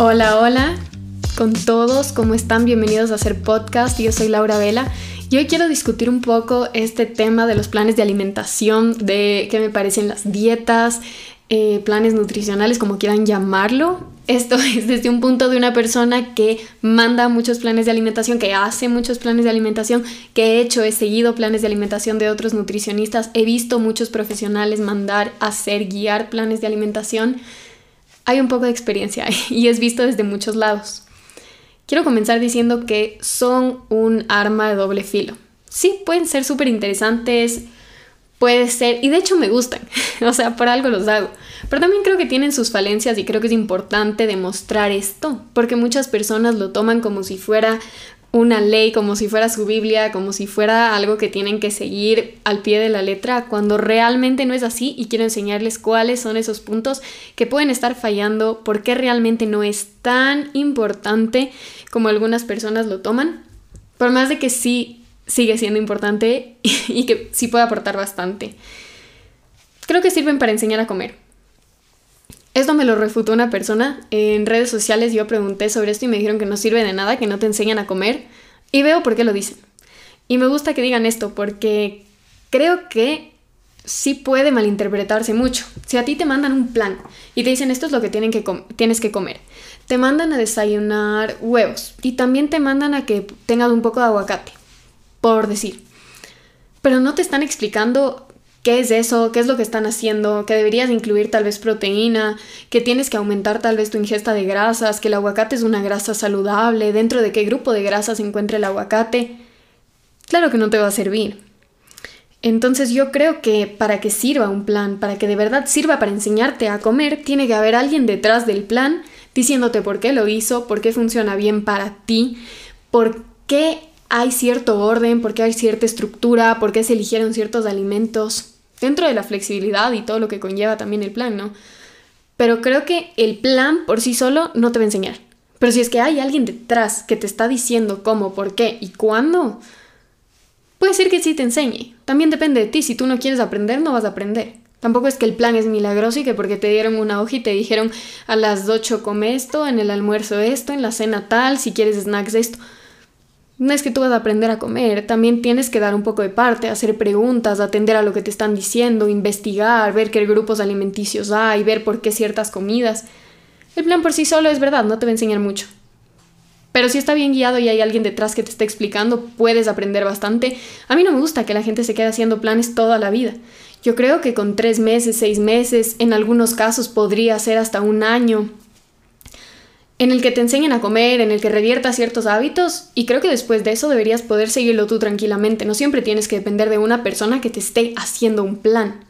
Hola, hola con todos, ¿cómo están? Bienvenidos a Hacer Podcast. Yo soy Laura Vela y hoy quiero discutir un poco este tema de los planes de alimentación, de qué me parecen las dietas, planes nutricionales, como quieran llamarlo. Esto es desde un punto de una persona que manda muchos planes de alimentación, que hace muchos planes de alimentación, que he seguido planes de alimentación de otros nutricionistas, he visto muchos profesionales mandar, hacer, guiar planes de alimentación. Hay un poco de experiencia y es visto desde muchos lados. Quiero comenzar diciendo que son un arma de doble filo. Sí, pueden ser súper interesantes, puede ser, y de hecho me gustan, o sea, por algo los hago. Pero también creo que tienen sus falencias y creo que es importante demostrar esto, porque muchas personas lo toman como si fuera una ley, como si fuera su Biblia, como si fuera algo que tienen que seguir al pie de la letra, cuando realmente no es así, y quiero enseñarles cuáles son esos puntos que pueden estar fallando, por qué realmente no es tan importante como algunas personas lo toman, por más de que sí sigue siendo importante y que sí puede aportar bastante. Creo que sirven para enseñar a comer. Esto me lo refutó una persona en redes sociales. Yo pregunté sobre esto y me dijeron que no sirve de nada, que no te enseñan a comer, y veo por qué lo dicen. Y me gusta que digan esto porque creo que sí puede malinterpretarse mucho. Si a ti te mandan un plan y te dicen esto es lo que tienes que comer, te mandan a desayunar huevos y también te mandan a que tengas un poco de aguacate, por decir, pero no te están explicando qué es eso, qué es lo que están haciendo, que deberías incluir tal vez proteína, que tienes que aumentar tal vez tu ingesta de grasas, que el aguacate es una grasa saludable, dentro de qué grupo de grasas se encuentra el aguacate. Claro que no te va a servir. Entonces yo creo que para que sirva un plan, para que de verdad sirva para enseñarte a comer, tiene que haber alguien detrás del plan diciéndote por qué lo hizo, por qué funciona bien para ti, por qué hay cierto orden, por qué hay cierta estructura, por qué se eligieron ciertos alimentos, dentro de la flexibilidad y todo lo que conlleva también el plan, ¿no? Pero creo que el plan por sí solo no te va a enseñar. Pero si es que hay alguien detrás que te está diciendo cómo, por qué y cuándo, puede ser que sí te enseñe. También depende de ti. Si tú no quieres aprender, no vas a aprender. Tampoco es que el plan es milagroso y que porque te dieron una hoja y te dijeron a las 8 come esto, en el almuerzo esto, en la cena tal, si quieres snacks esto. No es que tú vas a aprender a comer, también tienes que dar un poco de parte, hacer preguntas, atender a lo que te están diciendo, investigar, ver qué grupos alimenticios hay, ver por qué ciertas comidas. El plan por sí solo es verdad, no te va a enseñar mucho. Pero si está bien guiado y hay alguien detrás que te está explicando, puedes aprender bastante. A mí no me gusta que la gente se quede haciendo planes toda la vida. Yo creo que con 3 meses, 6 meses, en algunos casos podría ser hasta un año, en el que te enseñen a comer, en el que reviertas ciertos hábitos, y creo que después de eso deberías poder seguirlo tú tranquilamente. No siempre tienes que depender de una persona que te esté haciendo un plan.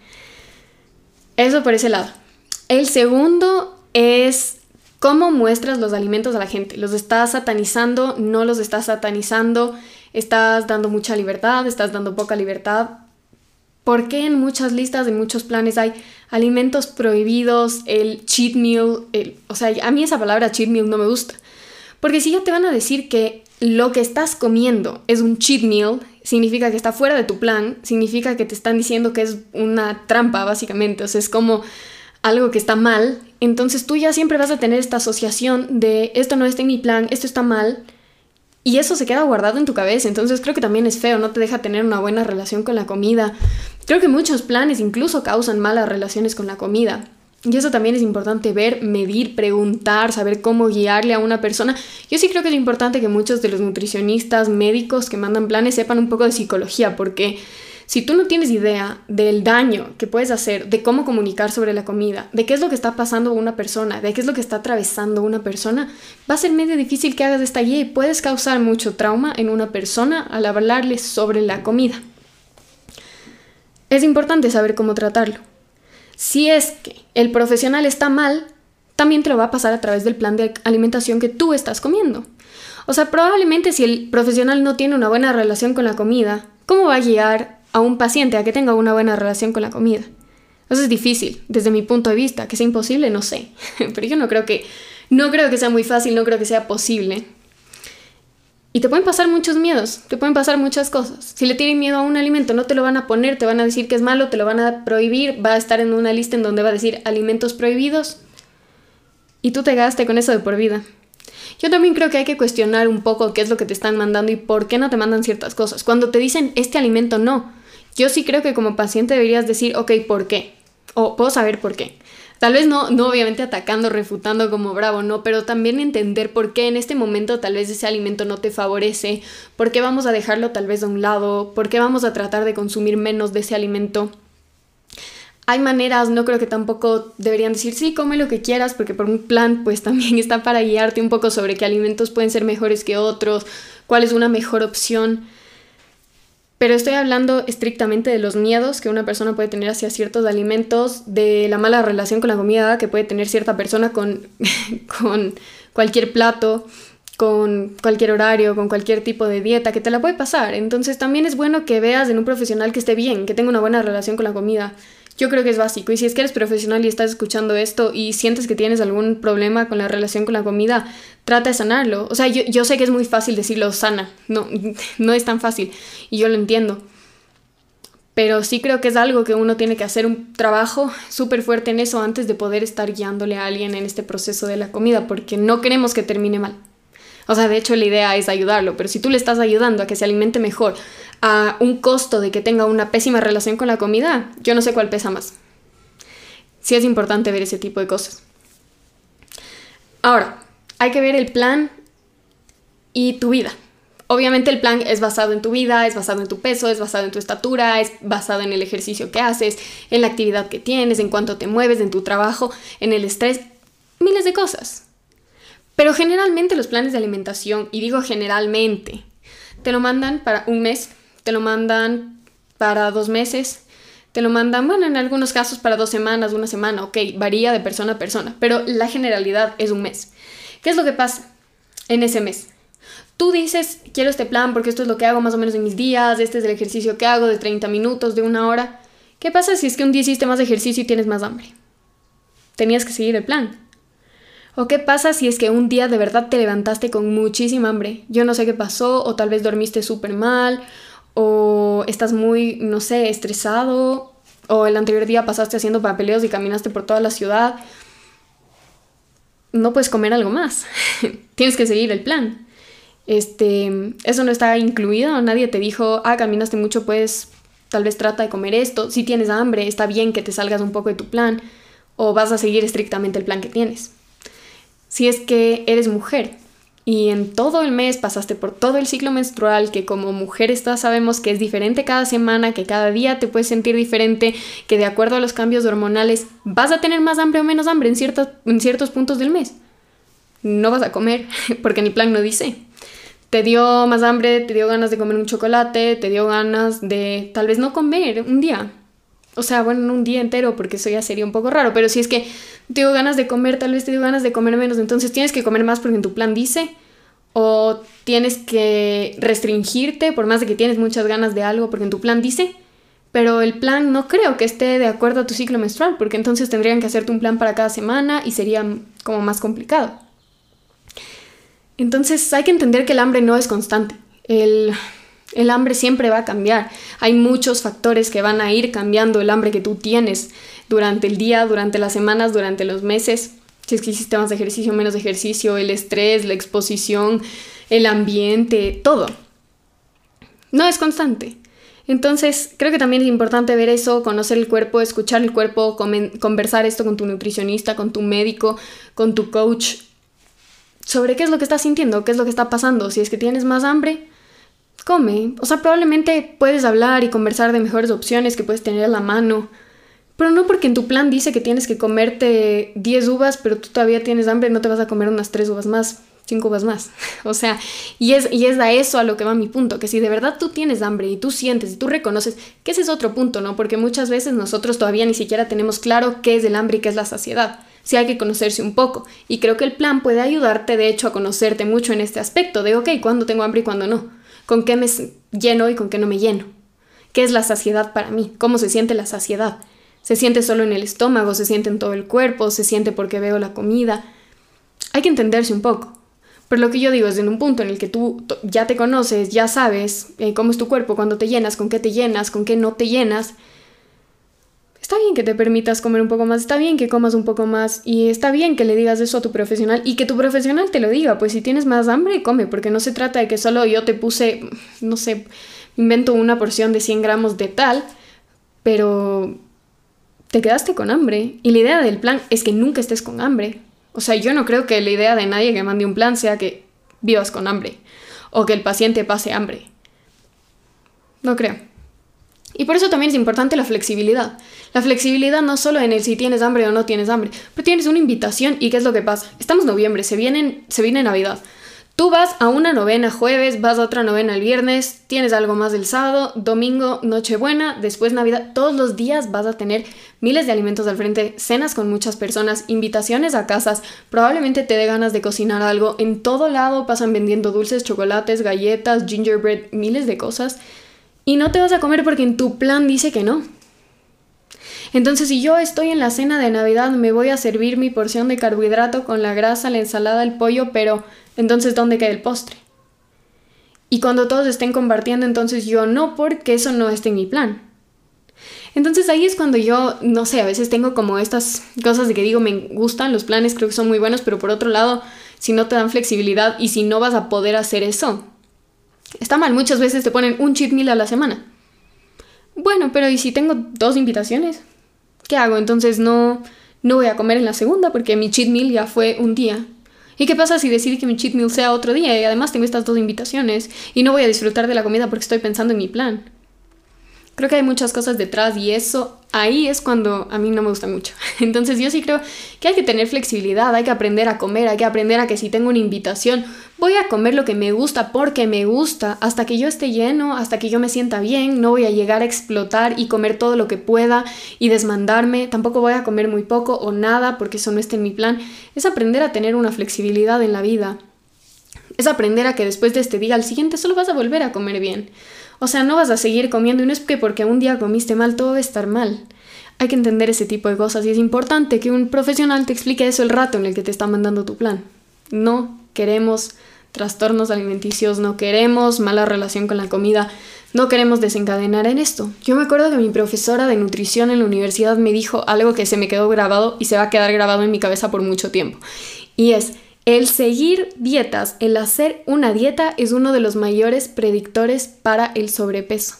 Eso por ese lado. El segundo es cómo muestras los alimentos a la gente. ¿Los estás satanizando? ¿No los estás satanizando? ¿Estás dando mucha libertad? ¿Estás dando poca libertad? ¿Por qué en muchas listas de muchos planes hay alimentos prohibidos, el cheat meal? O sea, a mí esa palabra cheat meal no me gusta. Porque si ya te van a decir que lo que estás comiendo es un cheat meal, significa que está fuera de tu plan, significa que te están diciendo que es una trampa, básicamente. O sea, es como algo que está mal. Entonces tú ya siempre vas a tener esta asociación de esto no está en mi plan, esto está mal. Y eso se queda guardado en tu cabeza, entonces creo que también es feo, no te deja tener una buena relación con la comida. Creo que muchos planes incluso causan malas relaciones con la comida. Y eso también es importante ver, medir, preguntar, saber cómo guiarle a una persona. Yo sí creo que es importante que muchos de los nutricionistas, médicos que mandan planes sepan un poco de psicología, porque si tú no tienes idea del daño que puedes hacer, de cómo comunicar sobre la comida, de qué es lo que está pasando una persona, de qué es lo que está atravesando una persona, va a ser medio difícil que hagas esta guía y puedes causar mucho trauma en una persona al hablarles sobre la comida. Es importante saber cómo tratarlo. Si es que el profesional está mal, también te lo va a pasar a través del plan de alimentación que tú estás comiendo. O sea, probablemente si el profesional no tiene una buena relación con la comida, ¿cómo va a guiar a un paciente a que tenga una buena relación con la comida? Eso es difícil, desde mi punto de vista. Que sea imposible, no sé. Pero yo no creo que sea muy fácil, no creo que sea posible. Y te pueden pasar muchos miedos, te pueden pasar muchas cosas. Si le tienen miedo a un alimento, no te lo van a poner, te van a decir que es malo, te lo van a prohibir, va a estar en una lista en donde va a decir alimentos prohibidos. y tú te quedaste con eso de por vida. Yo también creo que hay que cuestionar un poco qué es lo que te están mandando y por qué no te mandan ciertas cosas. Cuando te dicen este alimento no, yo sí creo que como paciente deberías decir, ok, ¿por qué? O puedo saber por qué. Tal vez no obviamente atacando, refutando como bravo, no, pero también entender por qué en este momento tal vez ese alimento no te favorece, por qué vamos a dejarlo tal vez a un lado, por qué vamos a tratar de consumir menos de ese alimento. Hay maneras, no creo que tampoco deberían decir, sí, come lo que quieras, porque por un plan pues también está para guiarte un poco sobre qué alimentos pueden ser mejores que otros, cuál es una mejor opción. Pero estoy hablando estrictamente de los miedos que una persona puede tener hacia ciertos alimentos, de la mala relación con la comida que puede tener cierta persona con cualquier plato, con cualquier horario, con cualquier tipo de dieta, que te la puede pasar. Entonces también es bueno que veas en un profesional que esté bien, que tenga una buena relación con la comida. Yo creo que es básico. Y si es que eres profesional y estás escuchando esto y sientes que tienes algún problema con la relación con la comida, trata de sanarlo. O sea, yo sé que es muy fácil decirlo sana. No es tan fácil. Y yo lo entiendo. Pero sí creo que es algo que uno tiene que hacer un trabajo súper fuerte en eso antes de poder estar guiándole a alguien en este proceso de la comida, porque no queremos que termine mal. O sea, de hecho la idea es ayudarlo, pero si tú le estás ayudando a que se alimente mejor a un costo de que tenga una pésima relación con la comida, yo no sé cuál pesa más. Sí es importante ver ese tipo de cosas. Ahora, hay que ver el plan y tu vida. Obviamente el plan es basado en tu vida, es basado en tu peso, es basado en tu estatura, es basado en el ejercicio que haces, en la actividad que tienes, en cuánto te mueves, en tu trabajo, en el estrés, miles de cosas. Pero generalmente los planes de alimentación, y digo generalmente, te lo mandan para un mes, te lo mandan para 2 meses, te lo mandan, bueno, en algunos casos para 2 semanas, 1 semana, ok, varía de persona a persona, pero la generalidad es un mes. ¿Qué es lo que pasa en ese mes? Tú dices, quiero este plan porque esto es lo que hago más o menos en mis días, este es el ejercicio que hago de 30 minutos, de 1 hora. ¿Qué pasa si es que un día hiciste más ejercicio y tienes más hambre? Tenías que seguir el plan. ¿O qué pasa si es que un día de verdad te levantaste con muchísima hambre? Yo no sé qué pasó, o tal vez dormiste súper mal, o estás muy, no sé, estresado, o el anterior día pasaste haciendo papeleos y caminaste por toda la ciudad. No puedes comer algo más. Tienes que seguir el plan. Eso no está incluido, nadie te dijo, caminaste mucho, pues tal vez trata de comer esto. Si tienes hambre, está bien que te salgas un poco de tu plan, o vas a seguir estrictamente el plan que tienes. Si es que eres mujer y en todo el mes pasaste por todo el ciclo menstrual, que como mujeres todas sabemos que es diferente cada semana, que cada día te puedes sentir diferente, que de acuerdo a los cambios hormonales vas a tener más hambre o menos hambre en ciertos puntos del mes. No vas a comer porque en el plan no dice. Te dio más hambre, te dio ganas de comer un chocolate, te dio ganas de tal vez no comer un día. O sea, bueno, no un día entero porque eso ya sería un poco raro, pero si es que te dio ganas de comer, tal vez te dio ganas de comer menos, entonces tienes que comer más porque en tu plan dice, o tienes que restringirte por más de que tienes muchas ganas de algo porque en tu plan dice, pero el plan no creo que esté de acuerdo a tu ciclo menstrual, porque entonces tendrían que hacerte un plan para cada semana y sería como más complicado. Entonces hay que entender que el hambre no es constante. El hambre siempre va a cambiar. Hay muchos factores que van a ir cambiando el hambre que tú tienes durante el día, durante las semanas, durante los meses. Si es que hiciste más ejercicio, menos ejercicio, el estrés, la exposición, el ambiente, todo. No es constante. Entonces, creo que también es importante ver eso, conocer el cuerpo, escuchar el cuerpo, conversar esto con tu nutricionista, con tu médico, con tu coach, sobre qué es lo que estás sintiendo, qué es lo que está pasando. Si es que tienes más hambre, come. O sea, probablemente puedes hablar y conversar de mejores opciones que puedes tener a la mano, pero no porque en tu plan dice que tienes que comerte 10 uvas, pero tú todavía tienes hambre, no te vas a comer unas 3 uvas más, 5 uvas más. O sea, y es a eso a lo que va mi punto, que si de verdad tú tienes hambre y tú sientes y tú reconoces, que ese es otro punto, ¿no? Porque muchas veces nosotros todavía ni siquiera tenemos claro qué es el hambre y qué es la saciedad. Sí hay que conocerse un poco, y creo que el plan puede ayudarte, de hecho, a conocerte mucho en este aspecto de, ok, ¿cuándo tengo hambre y cuándo no? ¿Con qué me lleno y con qué no me lleno? ¿Qué es la saciedad para mí? ¿Cómo se siente la saciedad? ¿Se siente solo en el estómago? ¿Se siente en todo el cuerpo? ¿Se siente porque veo la comida? Hay que entenderse un poco. Pero lo que yo digo es en un punto en el que tú ya te conoces, ya sabes cómo es tu cuerpo, cuando te llenas, con qué no te llenas. está bien que te permitas comer un poco más, está bien que comas un poco más y está bien que le digas eso a tu profesional y que tu profesional te lo diga, pues si tienes más hambre, come, porque no se trata de que solo yo te puse, no sé, invento una porción de 100 gramos de tal, pero te quedaste con hambre y la idea del plan es que nunca estés con hambre. O sea, yo no creo que la idea de nadie que mande un plan sea que vivas con hambre o que el paciente pase hambre. No creo. Y por eso también es importante la flexibilidad. La flexibilidad no solo en el si tienes hambre o no tienes hambre, pero tienes una invitación y ¿qué es lo que pasa? Estamos en noviembre, se viene Navidad. Tú vas a una novena jueves, vas a otra novena el viernes, tienes algo más el sábado, domingo, Nochebuena, después Navidad. Todos los días vas a tener miles de alimentos al frente, cenas con muchas personas, invitaciones a casas, probablemente te dé ganas de cocinar algo. En todo lado pasan vendiendo dulces, chocolates, galletas, gingerbread, miles de cosas. Y no te vas a comer porque en tu plan dice que no. Entonces, si yo estoy en la cena de Navidad, me voy a servir mi porción de carbohidrato con la grasa, la ensalada, el pollo, pero entonces, ¿dónde queda el postre? Y cuando todos estén compartiendo, entonces yo no, porque eso no está en mi plan. Entonces ahí es cuando yo, no sé, a veces tengo como estas cosas de que digo, me gustan los planes, creo que son muy buenos, pero por otro lado, si no te dan flexibilidad y si no vas a poder hacer eso, está mal. Muchas veces te ponen un cheat meal a la semana. Bueno, pero ¿y si tengo 2 invitaciones? ¿Qué hago? Entonces no voy a comer en la segunda porque mi cheat meal ya fue un día. ¿Y qué pasa si decidí que mi cheat meal sea otro día y además tengo estas 2 invitaciones y no voy a disfrutar de la comida porque estoy pensando en mi plan? Creo que hay muchas cosas detrás y eso ahí es cuando a mí no me gusta mucho. Entonces yo sí creo que hay que tener flexibilidad, hay que aprender a comer, hay que aprender a que si tengo una invitación voy a comer lo que me gusta porque me gusta hasta que yo esté lleno, hasta que yo me sienta bien. No voy a llegar a explotar y comer todo lo que pueda y desmandarme. Tampoco voy a comer muy poco o nada porque eso no está en mi plan. Es aprender a tener una flexibilidad en la vida. Es aprender a que después de este día al siguiente solo vas a volver a comer bien. O sea, no vas a seguir comiendo y no es que porque un día comiste mal todo va a estar mal. Hay que entender ese tipo de cosas y es importante que un profesional te explique eso el rato en el que te está mandando tu plan. No queremos trastornos alimenticios, no queremos mala relación con la comida, no queremos desencadenar en esto. Yo me acuerdo que mi profesora de nutrición en la universidad me dijo algo que se me quedó grabado y se va a quedar grabado en mi cabeza por mucho tiempo. Y es: el seguir dietas, el hacer una dieta es uno de los mayores predictores para el sobrepeso.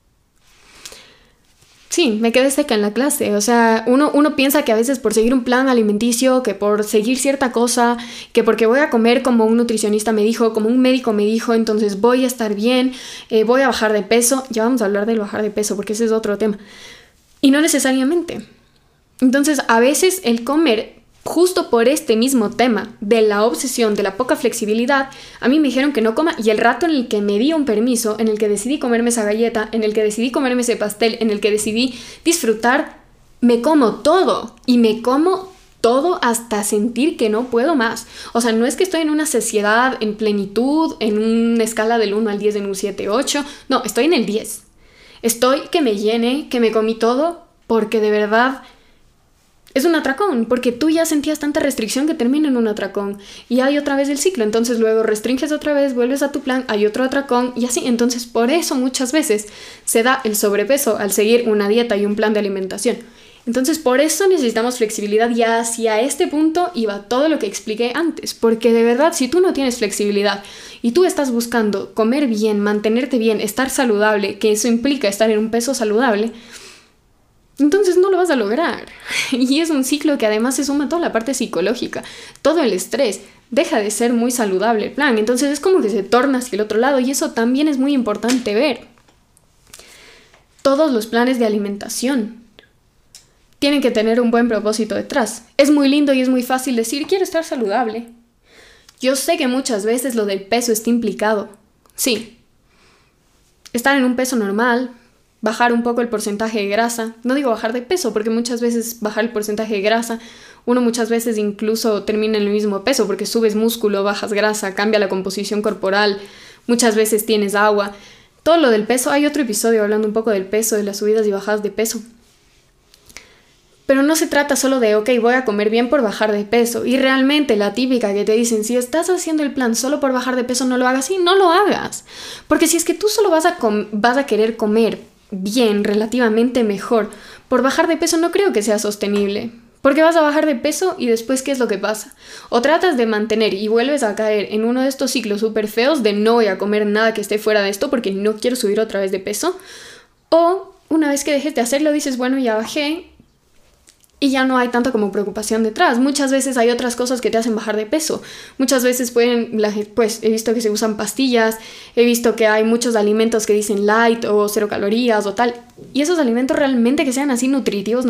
Sí, me quedé seca en la clase. O sea, uno piensa que a veces por seguir un plan alimenticio, que por seguir cierta cosa, que porque voy a comer como un nutricionista me dijo, como un médico me dijo, entonces voy a estar bien, voy a bajar de peso. Ya vamos a hablar del bajar de peso porque ese es otro tema. Y no necesariamente. Entonces, a veces el comer, justo por este mismo tema de la obsesión, de la poca flexibilidad, a mí me dijeron que no coma y el rato en el que me di un permiso, en el que decidí comerme esa galleta, en el que decidí comerme ese pastel, en el que decidí disfrutar, me como todo y me como todo hasta sentir que no puedo más. O sea, no es que estoy en una saciedad, en plenitud, en una escala del 1 al 10 en un 7, 8, no, estoy en el 10. Estoy que me llene, que me comí todo, porque de verdad es un atracón, porque tú ya sentías tanta restricción que termina en un atracón y hay otra vez el ciclo, entonces luego restringes otra vez, vuelves a tu plan, hay otro atracón y así. Entonces por eso muchas veces se da el sobrepeso al seguir una dieta y un plan de alimentación. Entonces por eso necesitamos flexibilidad y hacia este punto iba todo lo que expliqué antes, porque de verdad si tú no tienes flexibilidad y tú estás buscando comer bien, mantenerte bien, estar saludable, que eso implica estar en un peso saludable, entonces no lo vas a lograr. Y es un ciclo que además se suma toda la parte psicológica, todo el estrés, deja de ser muy saludable el plan. Entonces es como que se torna hacia el otro lado y eso también es muy importante ver. Todos los planes de alimentación tienen que tener un buen propósito detrás. Es muy lindo y es muy fácil decir, quiero estar saludable. Yo sé que muchas veces lo del peso está implicado. Sí. Estar en un peso normal, bajar un poco el porcentaje de grasa. No digo bajar de peso, porque muchas veces bajar el porcentaje de grasa, uno muchas veces incluso termina en el mismo peso, porque subes músculo, bajas grasa, cambia la composición corporal, muchas veces tienes agua. Todo lo del peso, hay otro episodio hablando un poco del peso, de las subidas y bajadas de peso. Pero no se trata solo de, ok, voy a comer bien por bajar de peso. Y realmente la típica que te dicen, si estás haciendo el plan solo por bajar de peso, no lo hagas. Sí, no lo hagas. Porque si es que tú solo vas a querer comer bien, relativamente mejor, por bajar de peso no creo que sea sostenible. Porque vas a bajar de peso y después, ¿qué es lo que pasa? O tratas de mantener y vuelves a caer en uno de estos ciclos súper feos de no voy a comer nada que esté fuera de esto porque no quiero subir otra vez de peso. O una vez que dejes de hacerlo dices, bueno, ya bajé y ya no hay tanta como preocupación detrás. Muchas veces hay otras cosas que te hacen bajar de peso. Muchas veces pues he visto que se usan pastillas, he visto que hay muchos alimentos que dicen light o 0 calorías o tal. Y esos alimentos realmente que sean así nutritivos,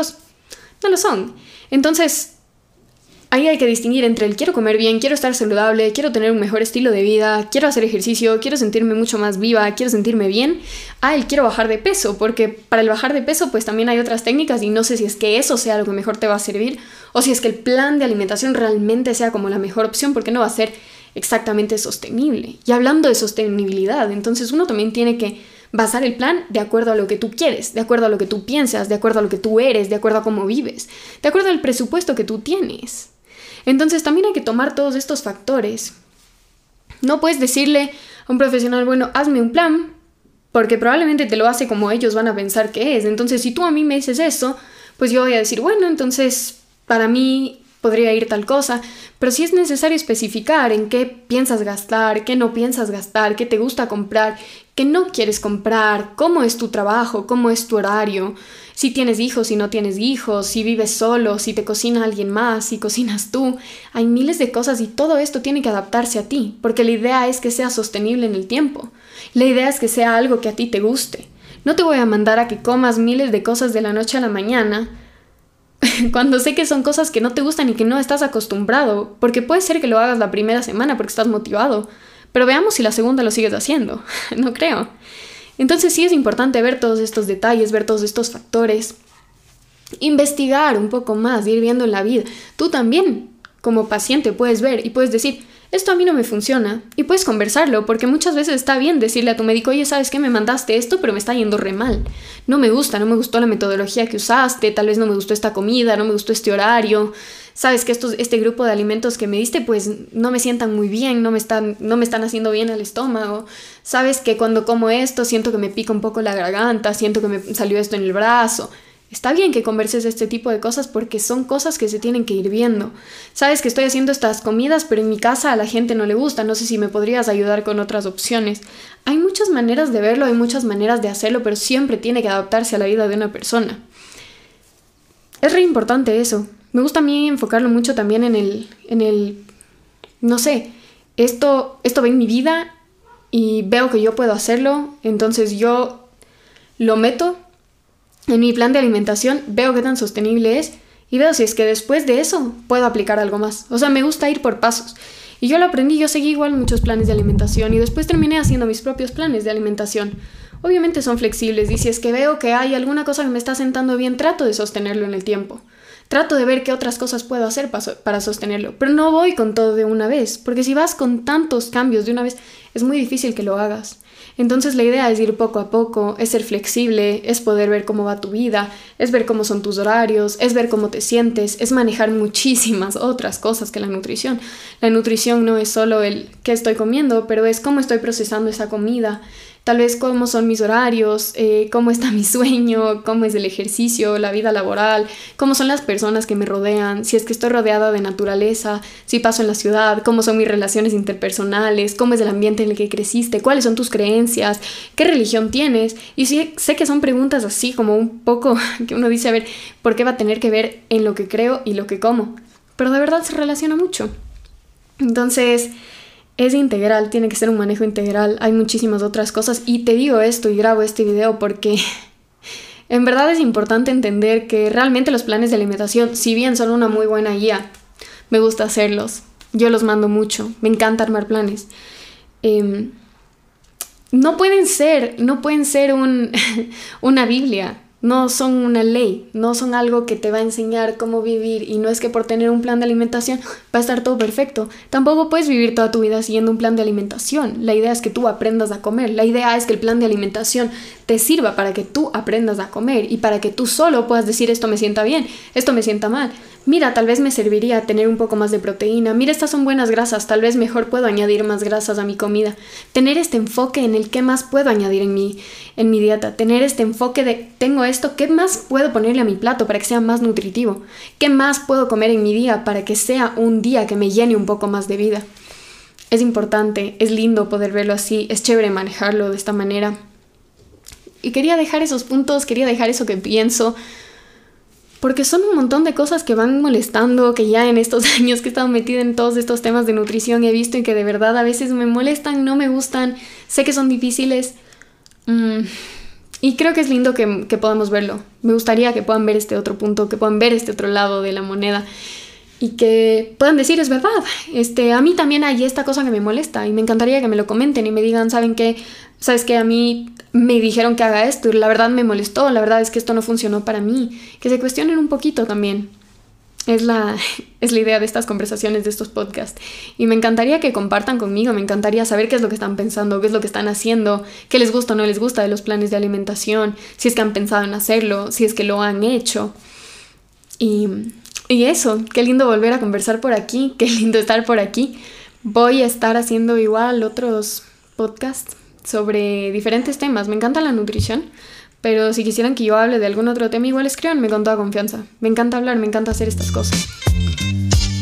no lo son. Entonces, ahí hay que distinguir entre el quiero comer bien, quiero estar saludable, quiero tener un mejor estilo de vida, quiero hacer ejercicio, quiero sentirme mucho más viva, quiero sentirme bien, a el quiero bajar de peso, porque para el bajar de peso pues también hay otras técnicas y no sé si es que eso sea lo que mejor te va a servir o si es que el plan de alimentación realmente sea como la mejor opción, porque no va a ser exactamente sostenible. Y hablando de sostenibilidad, entonces uno también tiene que basar el plan de acuerdo a lo que tú quieres, de acuerdo a lo que tú piensas, de acuerdo a lo que tú eres, de acuerdo a cómo vives, de acuerdo al presupuesto que tú tienes. Entonces también hay que tomar todos estos factores. No puedes decirle a un profesional, bueno, hazme un plan, porque probablemente te lo hace como ellos van a pensar que es. Entonces si tú a mí me dices eso, pues yo voy a decir, bueno, entonces para mí podría ir tal cosa, pero sí es necesario especificar en qué piensas gastar, qué no piensas gastar, qué te gusta comprar, qué no quieres comprar, cómo es tu trabajo, cómo es tu horario, si tienes hijos, si no tienes hijos, si vives solo, si te cocina alguien más, si cocinas tú. Hay miles de cosas y todo esto tiene que adaptarse a ti, porque la idea es que sea sostenible en el tiempo. La idea es que sea algo que a ti te guste. No te voy a mandar a que comas miles de cosas de la noche a la mañana, cuando sé que son cosas que no te gustan y que no estás acostumbrado, porque puede ser que lo hagas la primera semana porque estás motivado, pero veamos si la segunda lo sigues haciendo. No creo. Entonces sí es importante ver todos estos detalles, ver todos estos factores, investigar un poco más, ir viendo en la vida. Tú también, como paciente, puedes ver y puedes decir, esto a mí no me funciona, y puedes conversarlo, porque muchas veces está bien decirle a tu médico, oye, ¿sabes qué? Me mandaste esto, pero me está yendo re mal. No me gustó la metodología que usaste, tal vez no me gustó esta comida, no me gustó este horario. Sabes que este grupo de alimentos que me diste, pues no me sientan muy bien, no me están haciendo bien al estómago. Sabes que cuando como esto siento que me pica un poco la garganta, siento que me salió esto en el brazo. Está bien que converses este tipo de cosas porque son cosas que se tienen que ir viendo. Sabes que estoy haciendo estas comidas, pero en mi casa a la gente no le gusta. No sé si me podrías ayudar con otras opciones. Hay muchas maneras de verlo, hay muchas maneras de hacerlo, pero siempre tiene que adaptarse a la vida de una persona. Es re importante eso. Me gusta a mí enfocarlo mucho también en el no sé, esto ve en mi vida y veo que yo puedo hacerlo, entonces yo lo meto en mi plan de alimentación, veo qué tan sostenible es y veo si es que después de eso puedo aplicar algo más. O sea, me gusta ir por pasos. Y yo lo aprendí, yo seguí igual muchos planes de alimentación y después terminé haciendo mis propios planes de alimentación. Obviamente son flexibles y si es que veo que hay alguna cosa que me está sentando bien, trato de sostenerlo en el tiempo. Trato de ver qué otras cosas puedo hacer para sostenerlo, pero no voy con todo de una vez, porque si vas con tantos cambios de una vez, es muy difícil que lo hagas. Entonces la idea es ir poco a poco, es ser flexible, es poder ver cómo va tu vida, es ver cómo son tus horarios, es ver cómo te sientes, es manejar muchísimas otras cosas que la nutrición. La nutrición no es solo el qué estoy comiendo, pero es cómo estoy procesando esa comida. Tal vez cómo son mis horarios, cómo está mi sueño, cómo es el ejercicio, la vida laboral, cómo son las personas que me rodean, si es que estoy rodeada de naturaleza, si paso en la ciudad, cómo son mis relaciones interpersonales, cómo es el ambiente en el que creciste, cuáles son tus creencias, qué religión tienes. Y sí, sé que son preguntas así como un poco que uno dice, a ver, ¿por qué va a tener que ver en lo que creo y lo que como? Pero de verdad se relaciona mucho. Entonces es integral, tiene que ser un manejo integral, hay muchísimas otras cosas y te digo esto y grabo este video porque en verdad es importante entender que realmente los planes de alimentación, si bien son una muy buena guía, me gusta hacerlos, yo los mando mucho, me encanta armar planes. No pueden ser una Biblia, no son una ley, no son algo que te va a enseñar cómo vivir, y no es que por tener un plan de alimentación va a estar todo perfecto. Tampoco puedes vivir toda tu vida siguiendo un plan de alimentación. La idea es que tú aprendas a comer, la idea es que el plan de alimentación te sirva para que tú aprendas a comer y para que tú solo puedas decir esto me sienta bien, esto me sienta mal. Mira, tal vez me serviría tener un poco más de proteína. Mira, estas son buenas grasas, tal vez mejor puedo añadir más grasas a mi comida. Tener este enfoque en el qué más puedo añadir en mi dieta. Tener este enfoque de tengo esto, ¿qué más puedo ponerle a mi plato para que sea más nutritivo? ¿Qué más puedo comer en mi día para que sea un día que me llene un poco más de vida? Es importante, es lindo poder verlo así, es chévere manejarlo de esta manera. Y quería dejar esos puntos, quería dejar eso que pienso, porque son un montón de cosas que van molestando, que ya en estos años que he estado metida en todos estos temas de nutrición he visto y que de verdad a veces me molestan, no me gustan, sé que son difíciles. Y creo que es lindo que podamos verlo. Me gustaría que puedan ver este otro punto, que puedan ver este otro lado de la moneda y que puedan decir, es verdad, a mí también hay esta cosa que me molesta y me encantaría que me lo comenten y me digan, ¿saben qué? ¿Sabes qué? A mí me dijeron que haga esto y la verdad me molestó, la verdad es que esto no funcionó para mí. Que se cuestionen un poquito también. Es la idea de estas conversaciones, de estos podcasts. Y me encantaría que compartan conmigo, me encantaría saber qué es lo que están pensando, qué es lo que están haciendo, qué les gusta o no les gusta de los planes de alimentación, si es que han pensado en hacerlo, si es que lo han hecho. Y eso, qué lindo volver a conversar por aquí, qué lindo estar por aquí. Voy a estar haciendo igual otros podcasts sobre diferentes temas. Me encanta la nutrición, pero si quisieran que yo hable de algún otro tema, igual escríbanme con toda confianza. Me encanta hablar, me encanta hacer estas cosas.